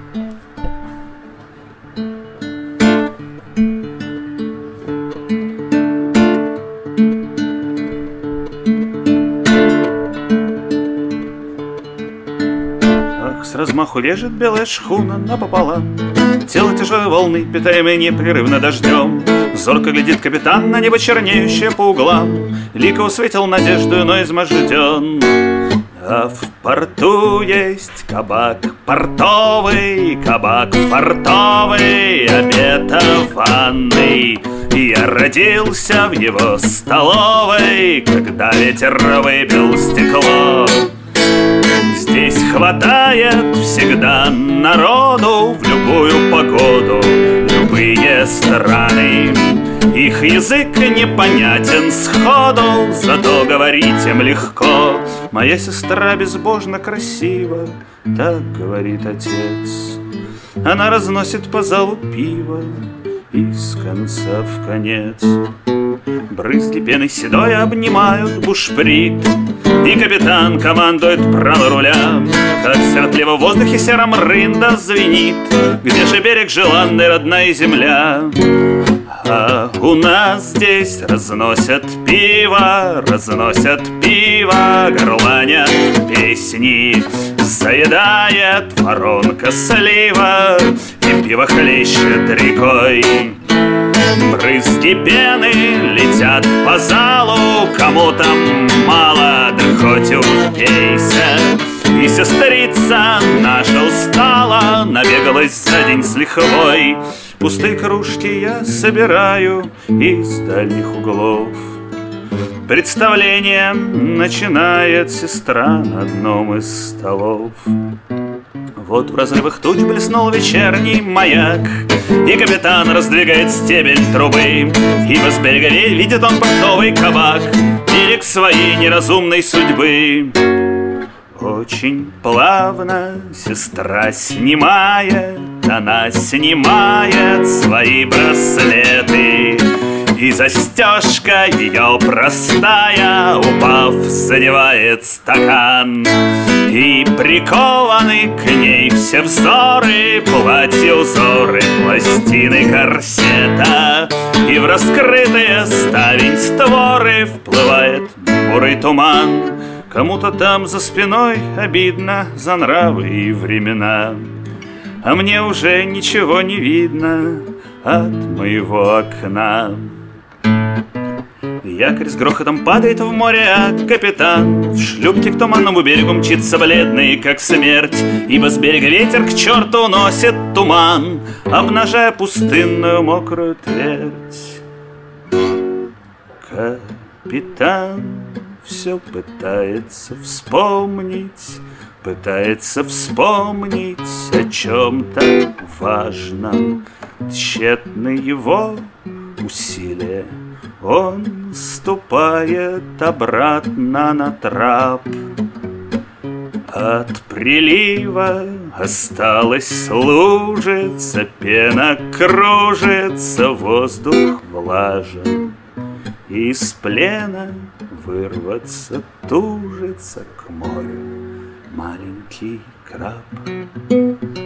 С размаху лежит белая шхуна напополам. Тело тяжелой волны, питаемое непрерывно дождем. Зорко глядит капитан на небо, чернеющее по углам. Лико усветил надеждою, но изможден. А в порту есть кабак портовый, кабак фартовый, обетованный. Я родился в его столовой, когда ветер выбил стекло. Здесь хватает всегда народу в любую погоду, любые страны. Их язык непонятен сходу, зато говорить им легко. Моя сестра безбожно красива, так говорит отец. Она разносит по залу пиво из конца в конец. Брызги пены седой обнимают бушприт, и капитан командует право руля. Как свердливо в воздухе сером рында звенит, где же берег желанный, родная земля. А у нас здесь разносят пиво, горланят песни. Заедает воронка слива, и пиво хлещет рекой. Брызги пены летят по залу, кому-то мало, да хоть убейся. И сестрица наша устала, набегалась за день с лихвой. Пустые кружки я собираю из дальних углов. Представление начинает сестра на одном из столов. Вот в разрывах туч блеснул вечерний маяк, и капитан раздвигает стебель трубы, ибо с берега видит он портовый кабак, берег своей неразумной судьбы. Очень плавно сестра снимает, она снимает свои браслеты, и застежка ее простая, упав, задевает стакан. И прикованы к ней все взоры, платье, узоры, пластины корсета. И в раскрытые ставень створы вплывает бурый туман. Кому-то там за спиной обидно за нравы и времена, а мне уже ничего не видно от моего окна. Якорь с грохотом падает в море, а капитан в шлюпке к туманному берегу мчится бледный, как смерть, ибо с берега ветер к черту уносит туман, обнажая пустынную мокрую твердь. Капитан все пытается вспомнить о чем-то важном. Тщетны его усилия, он ступает обратно на трап. От прилива осталась лужица, пена кружится, воздух влажен. Из плена вырваться тужится к морю маленький краб.